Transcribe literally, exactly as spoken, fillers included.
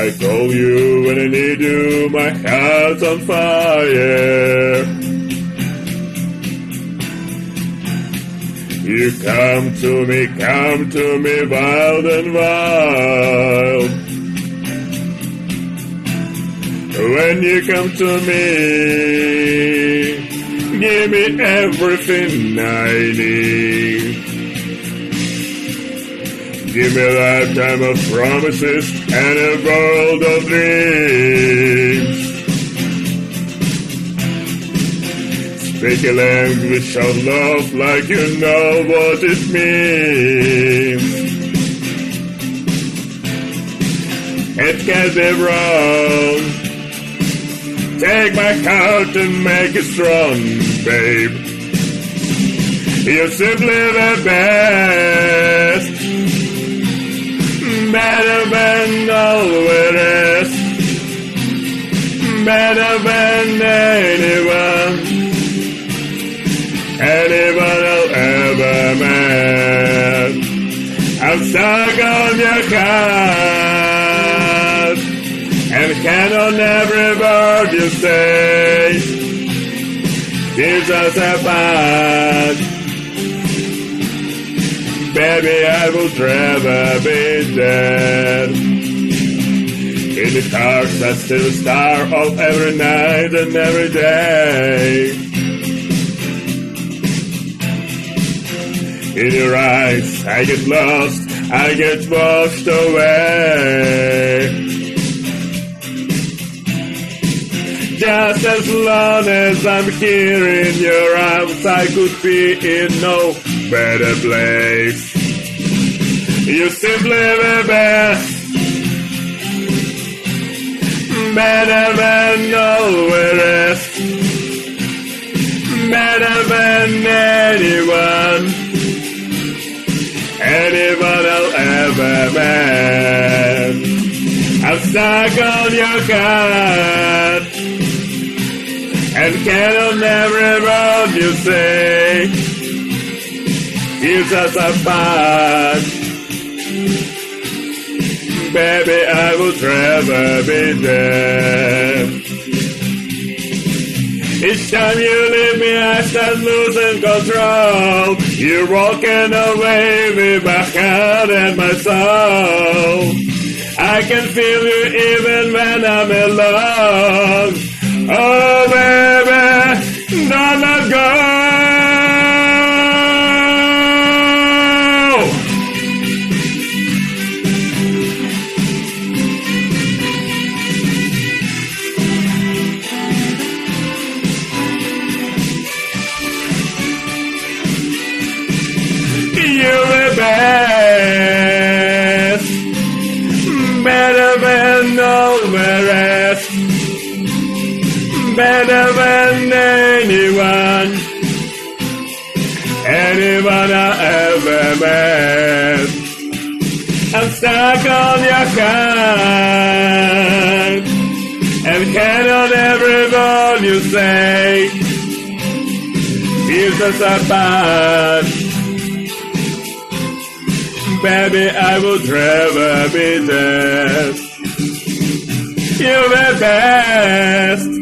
I call you when I need you, my heart's on fire. You come to me, come to me, wild and wild. When you come to me, give me everything I need. Give me a lifetime of promises and a world of dreams. Speak a language of love like you know what it means. It can't be wrong. Take my heart and make it strong, babe. You're simply the best. Better than all the rest. Better than anyone. Anyone I'll ever met. I'm stuck on your heart and count on every word you say. Keeps us apart. Baby, I would rather be dead. In the dark, I still a star of every night and every day. In your eyes, I get lost, I get washed away. Just as long as I'm here in your arms, I could be in no better place. You're simply the best. Better than all the rest. Better than anyone. Anyone I'll ever met. I'm stuck on your heart and count on every word you say. Keeps us apart. Baby, I would rather be dead. Each time you leave me, I start losing control. You're walking away with my heart and my soul. I can feel you even when I'm alone. Oh, baby, don't let go. You're the best, better than all the rest, better than anyone, anyone I ever met. I'm stuck on your heart and count on every word you say. Keeps us apart. Baby, I would rather be dead. You're the best.